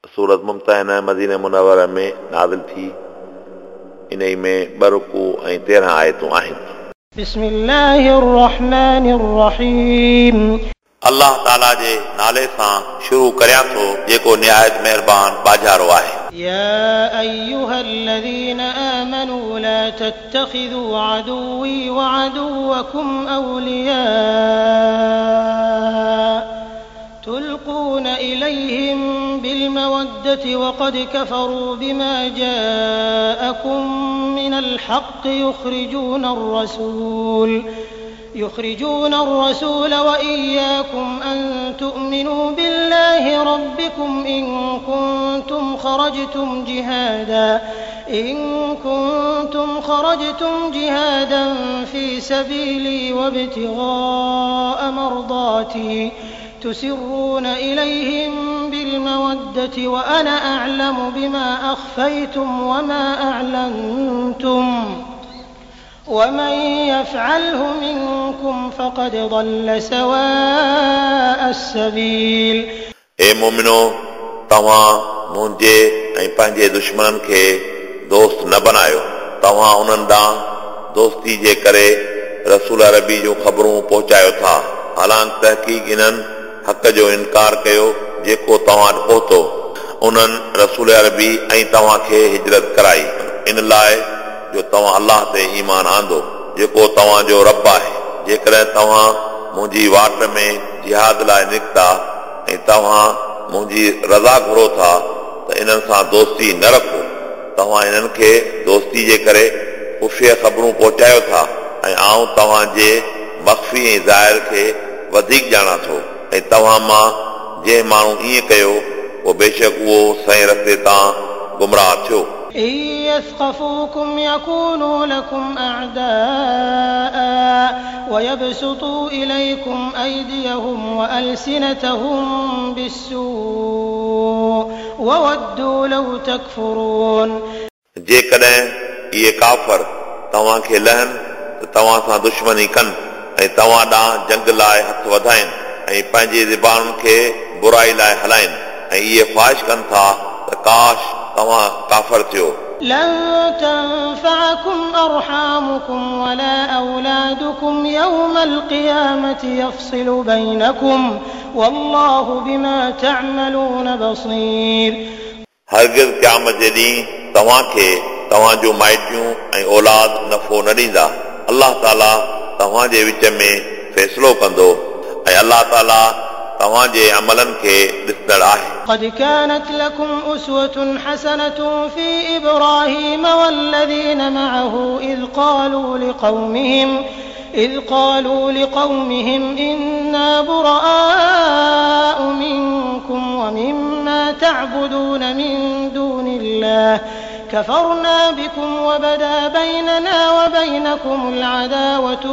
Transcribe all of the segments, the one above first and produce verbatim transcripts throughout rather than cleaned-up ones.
सूरत मुमतहिना Medina Munawwara में नाज़िल थी। इन में ॿ रुकू ऐं तेरहं आयतूं आहिनि। बिस्मिल्लाहिर रहमानिर रहीम। अल्लाह ताला जे नाले सां शुरू करियां थो जेको निहायत महिरबान बाजारो आहे। या अय्युहल्लज़ीन आमनू ला तत्तखिज़ू अदुव्वी व अदुव्वकुम औलिया तुल्कून इलैहिम बिलमवद्दति वक़द कफ़रू बिमा जाअकुम मिनल हक़्क़ि युख़रिजून अर्रसूल يخرجون الرسول وإياكم أن تؤمنوا بالله ربكم إن كنتم خرجتم جهادا إن كنتم خرجتم جهادا في سبيلي وابتغاء مرضاتي تسرون إليهم بالمودة وأنا أعلم بما أخفيتم وما أعلنتم ومن يفعله منكم فقد ضل سواء السبيل। ए मोमिनो, तव्हां मुंहिंजे ऐं पंहिंजे दुश्मननि खे दोस्त न बनायो। तव्हां उन्हनि ॾांहुं दोस्ती जे करे रसूल अरबी जूं ख़बरूं पहुचायो था। हालांकि तहक़ीक़ इन्हनि हक़ जो इनकार कयो जेको तव्हां वटि पहुतो। उन्हनि रसूल अरबी ऐं तव्हां खे हिजरत कराई इन लाइ जो तव्हां अल्लाह ते ईमान आंदो जेको तव्हांजो रब आहे। जेकॾहिं तव्हां मुंहिंजी वाट में जिहाद लाइ निकिता ऐं तव्हां मुंहिंजी रज़ा घुरो था त इन्हनि सां दोस्ती न रखो। तव्हां इन्हनि खे दोस्ती जे करे खुफ़िया ख़बरूं पहुचायो था ऐं आउं तव्हांजे मख़फ़ी ऐं ज़ाहिर खे वधीक ॼाणा थो। ऐं तव्हां मां जंहिं माण्हू ईअं कयो उहो बेशक उहो सही रस्ते तां गुमराह थियो। إن يثقفوكم يكونوا لكم أعداء ويبسطوا إليكم أيديهم وألسنتهم بالسوء وودوا لو تكفرون। जेकॾहिं इहे काफ़र तव्हां खे लहनि त तव्हां सां दुश्मनी कनि ऐं तव्हां ॾांहुं जंग लाइ हथ वधाइनि ऐं पंहिंजी ज़बानुनि खे बुराई लाइ हलाइनि ऐं इहे ख़्वाहिश कनि था त काश तव्हां काफ़र थियो। لن تنفعكم أرحامكم ولا أولادكم يوم القيامة يفصل بينكم والله بما تعملون بصير। हरगिज़ क़यामत जे ॾींहुं तव्हां खे तव्हांजो माइटियूं ऐं औलाद नफ़ो न ॾींदा। अल्लाह ताला तव्हां जे विच में फ़ैसिलो कंदो ऐं अल्लाह ताला तव्हांजे अमलनि खे ॾिसंदड़ आहे। قد كانت لكم أسوة حسنة في إبراهيم والذين معه إذ قالوا لقومهم إذ قالوا لقومهم إنا براء منكم ومما تعبدون من دون الله كفرنا بكم وبدا بيننا وبينكم العداوة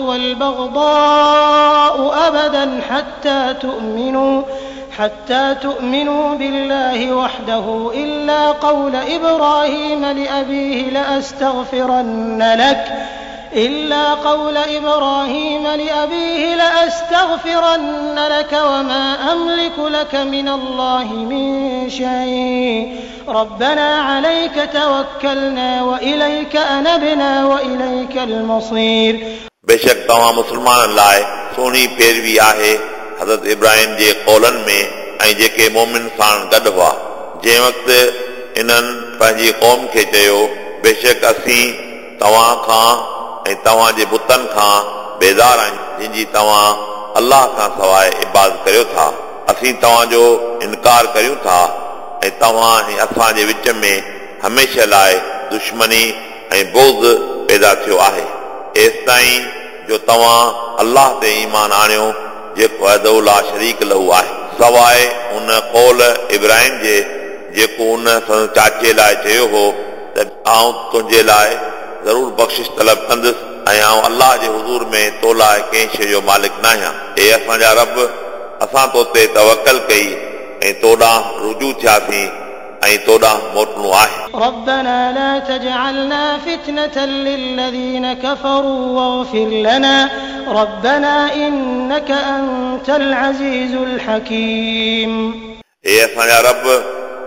والبغضاء أبدا حتى تؤمنوا حتى تؤمنوا بالله وحده إلا قول إبراهيم لأبيه لأستغفرن لك إلا قول إبراهيم لأبيه لأستغفرن لك وما أملك لك من الله من شيء ربنا عليك توكلنا وإليك أنبنا وإليك المصير। बेशक तव्हां मुस्लमाननि लाइ सुहिणी पैरवी आहे हज़रत इब्राहिम जे कौलनि में ऐं जेके मोमिन सां गॾु हुआ। जंहिं वक़्तु इन्हनि पंहिंजी क़ौम खे चयो बेशक असीं तव्हां खां ऐं तव्हांजे बुतनि खां बेज़ार आहियूं जंहिंजी तव्हां अल्लाह खां सवाइ इबादत करियो था। असीं तव्हांजो इनकार करियूं था ऐं तव्हां ऐं असांजे विच में हमेशह लाइ दुश्मनी ऐं बोज़ पैदा थियो आहे एसि ताईं जो तव्हां अल्लाह ते ईमान आणियो जेको अहदहु ला शरीक लहू आहे सवाइ उन कौल इब्राहिम जे जेको उन चाचे लाइ चयो हो त आउं तुंहिंजे लाइ ज़रूर बख़्शिश तलब कंदुसि ऐं आउं अल्लाह जे हुज़ूर में तो लाइ कंहिं शइ जो मालिक न आहियां। हे असांजा रब, असां तो ते तवक्कल कई ऐं तो ॾांहुं रुजू थियासीं ऐं तो ॾांहुं मोटणो आहे। ربنا لا تجعلنا فتنة للذين كفروا واغفر لنا ربنا إنك أنت العزيز الحكيم। हे असांजा रब,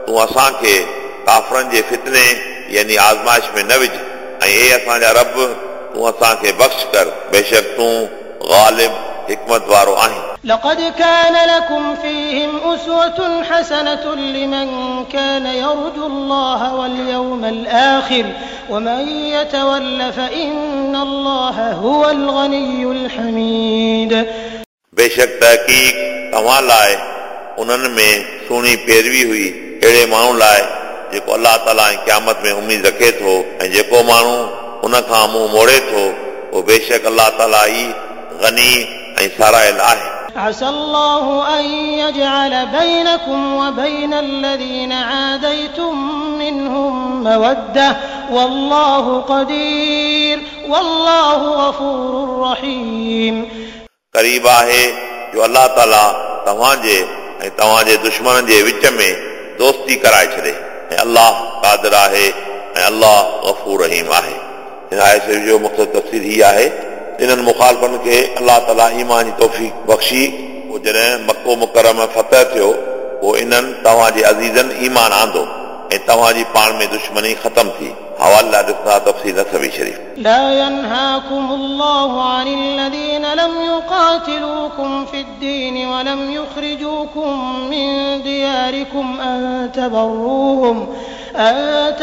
तूं असांखे काफ़रनि जे फितने यानी आज़माइश में न विझ ऐं ए असांजा रब तूं असांखे बख़्श कर बेशक तूं गालिब हिकमत वारो आहीं لقد كان لكم فيهم أسوة حسنة لمن كان يرجو الله واليوم الآخر ومن يتول فإن الله هو الغني الحميد बेशक तहक़ीक़ तव्हां लाइ उन्हनि में सुहिणी पैरवी हुई अहिड़े माण्हू लाइ जेको अलाह ताला ऐं क़यामत में उमीद रखे थो ऐं जेको माण्हू उन खां मुंहुं मोड़े थो उहो बेशक अलाह ताला ई गनी ऐं सारायल आहे عسى الله أن يجعل بينكم وبين الذين عاديتم منهم مودة والله قدير والله غفور رحيم क़रीब आहे जो अलाह ताला तव्हांजे ऐं तव्हांजे दुश्मननि जे विच में दोस्ती कराए छॾे ऐं अलाह क़ादिर आहे ऐं अलाह गफ़ूर रहीम आहे हिन आयत जो मक़सदु तफ़सीर ही आहे इन्हनि मुखालफ़नि खे अलाह ताला ईमान जी तौफ़ीक़ बख़्शी पोइ जॾहिं मको मुकरम फतह थियो पोइ इन्हनि तव्हांजे अज़ीज़नि ईमान आंदो ऐं तव्हांजी पाण में दुश्मनी ख़तम थी हवाला ॾिसंदा तफ़सील नसबी शरीफ़ لا ينهاكم الله عن الذين لم يقاتلوكم في الدين ولم يخرجوكم من دياركم أن تبروهم أن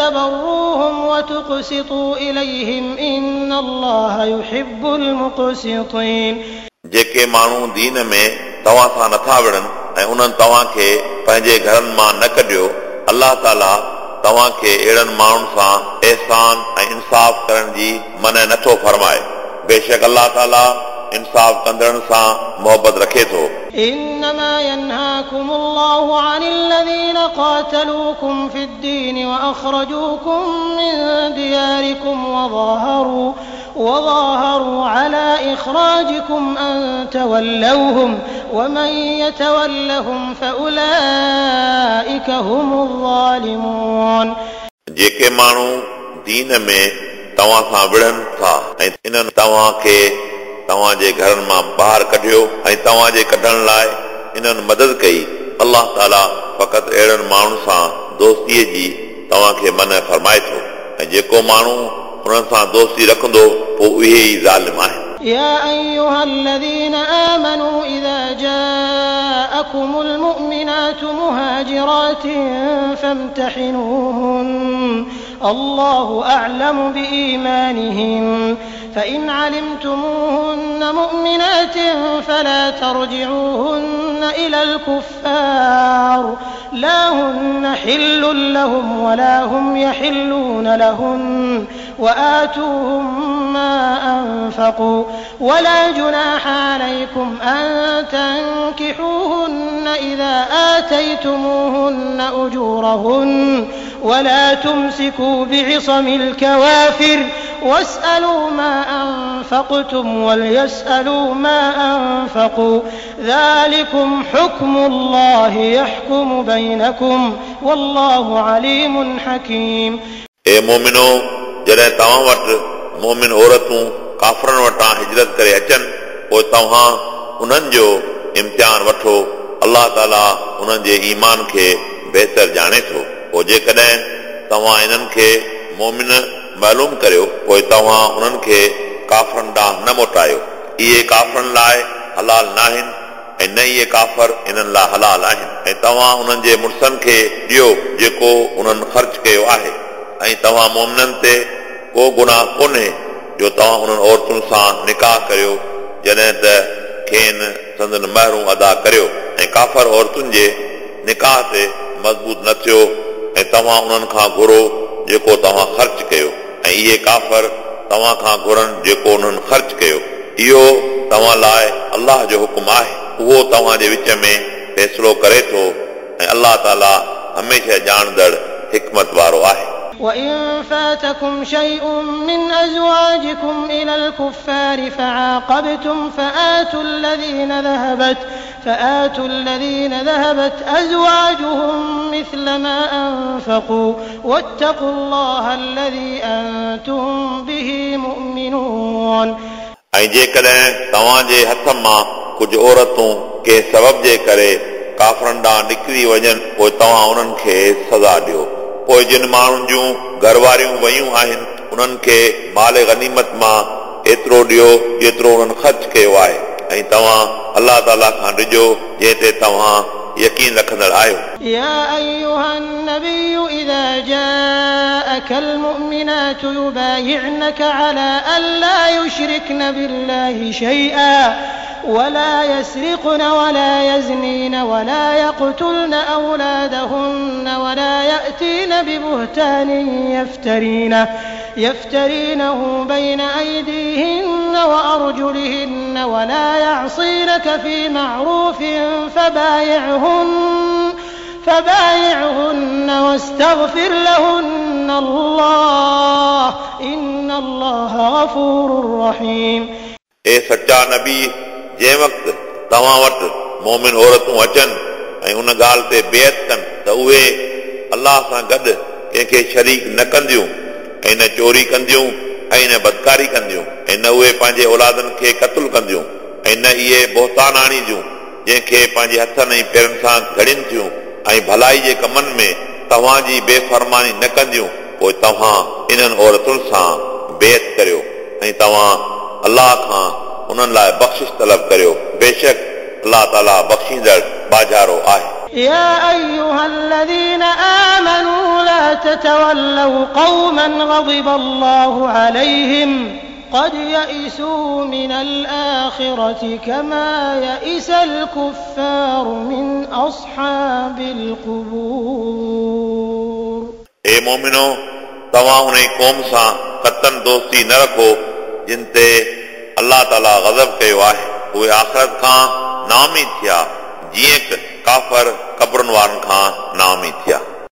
تبروهم وتقسطوا إليهم إن الله يحب المقسطين जेके माण्हू दीन में तव्हां सां नथा विढ़नि ऐं उन्हनि तव्हांखे पंहिंजे घरनि मां न कढियो अलाह ताला तव्हांखे अहिड़नि माण्हुनि सां एहसान ऐं इंसाफ़ करण जी मन नथो फरमाए बेशक अलाह ताला इंसाफ़ कंदड़नि सां मोहबत रखे थो إنما ينهاكم الله عن الذين قاتلوكم في الدين وأخرجوكم من دياركم وظاهروا وظاهروا على إخراجكم أن تولوهم ومن يتولهم فأولئك هم الظالمون जेके माण्हू दीन में तव्हां सां विढ़नि था ऐं इन्हनि तव्हांखे तव्हांजे घरनि मां ॿाहिरि कढियो ऐं तव्हांजे कढण लाइ इन्हनि मदद कई अलाह ताला फ़क़ति अहिड़नि माण्हुनि सां दोस्तीअ जी तव्हांखे मन फरमाए थो ऐं जेको माण्हू उन्हनि सां दोस्ती रखंदो पोइ उहे ई ज़ालिम आहिनि يا أيها الذين آمنوا إذا جاءكم المؤمنات مهاجرات فامتحنوهن الله أعلم بإيمانهن فإن علمتموهن مؤمنات فلا ترجعوهن إلى الكفار لا هن حل لهم ولا هم يحلون لهن وآتوهم ما أنفقوا ولا جناح عليكم أن تنكحوهن إذا آتيتموهن أجورهن ولا تمسكوا بعصم الكوافر واسألوا ما أنفقتم وليسألوا ما أنفقوا ذلكم حكم الله يحكم بينكم والله عليم حكيم اے مومنو जॾहिं तव्हां वटि मोमिन औरतूं काफ़रनि वटां हिजरत करे अचनि पोइ तव्हां उन्हनि जो इम्तिहान वठो अलाह ताला उन्हनि जे ईमान खे बहितर ॼाणे थो पोइ जेकॾहिं तव्हां इन्हनि खे मोमिन मालूम करियो पोइ तव्हां उन्हनि खे काफ़रनि ॾांहुं न मोटायो इहे काफ़रनि लाइ हलाल न आहिनि ऐं न इहे काफ़र इन्हनि लाइ हलाल आहिनि ऐं तव्हां उन्हनि जे मुड़सनि खे ॾियो जेको उन्हनि ख़र्च कयो आहे ऐं तव्हां मोमिननि ते को गुनाह कोन्हे जो तव्हां उन्हनि औरतुनि सां निकाह करियो जॾहिं त खेनि संदन महरूं अदा करियो ऐं काफ़र औरतुनि जे निकाह ते मज़बूत न थियो ऐं तव्हां उन्हनि खां घुरो जेको तव्हां ख़र्च कयो ऐं इहे काफ़र तव्हां खां घुरनि जेको उन्हनि ख़र्च कयो इहो तव्हां लाइ अलाह जो हुकुम आहे उहो तव्हांजे विच में फ़ैसिलो करे थो ऐं अलाह ताला हमेशह ॼाणंदड़ हिकमत वारो आहे وإن فاتكم شيء من أزواجكم إلى الكفار فعاقبتم فآتوا الذين ذهبت فآتوا الذين ذهبت أزواجهم مثل ما أنفقوا واتقوا الله الذي أنتم به مؤمنون ऐं जेकॾहिं तव्हांजे हथ मां कुझु औरतूं कंहिं सबब जे करे काफ़रनि ॾांहुं निकिरी वञनि पोइ तव्हां उन्हनि खे सज़ा ॾियो। पोइ जिन माण्हुनि जूं घरवारियूं वयूं आहिनि उन्हनि खे माल गनीमत मां एतिरो ॾियो जेतिरो उन्हनि ख़र्च कयो आहे ऐं तव्हां अलाह ताला खां ॾिजो जंहिं ते तव्हां यकीन रखंदड़ आहियो। يا أيها النبي إذا جاءك المؤمنات يبايعنك على ألا يشركن بالله شيئا ولا يسرقن ولا يزنين ولا يقتلن أولادهن ولا يأتين ببهتان يفترينه يفترينه بين أيديهن وأرجلهن ولا يعصينك في معروف فبايعهن فبايعهن واستغفر لهن الله إن الله غفور رحيم۔ اے سچا نبی जंहिं वक़्तु तव्हां वटि मोमिन औरतूं अचनि ऐं उन ॻाल्हि ते बेअत कनि त उहे अलाह सां गॾु कंहिंखे शरीक न कंदियूं ऐं न चोरी कंदियूं ऐं न बदकारी कंदियूं ऐं न उहे पंहिंजे औलादनि खे क़त्ल कंदियूं ऐं न इहे बोहतान आणींदियूं जंहिंखे पंहिंजे हथनि ऐं पेरनि सां घड़ियुनि थियूं ऐं भलाई जे कमनि में तव्हांजी बेफ़रमानी न कंदियूं पोइ तव्हां इन्हनि औरतुनि सां बेअत करियो ऐं तव्हां अलाह खां उन्हनि लाइ बख़्शिश तलब करियो। बेशक अलाह ताला बख़्शींदड़ बाजारो आहे। يا أيها الذين آمنوا لا تتولوا قوما غضب الله عليهم قد يئسوا من الآخرة كما يئس الكفار من أصحاب القبور۔ اے مومنو तव्हां उन क़ौम सां कतन दोस्ती न रखो जिन ते अलाह ताला ग़ज़ब कयो आहे उहे आख़िरत खां नाउमीद थिया जीअं त काफ़र क़ब्रुनि वारनि खां नाउमीद थिया।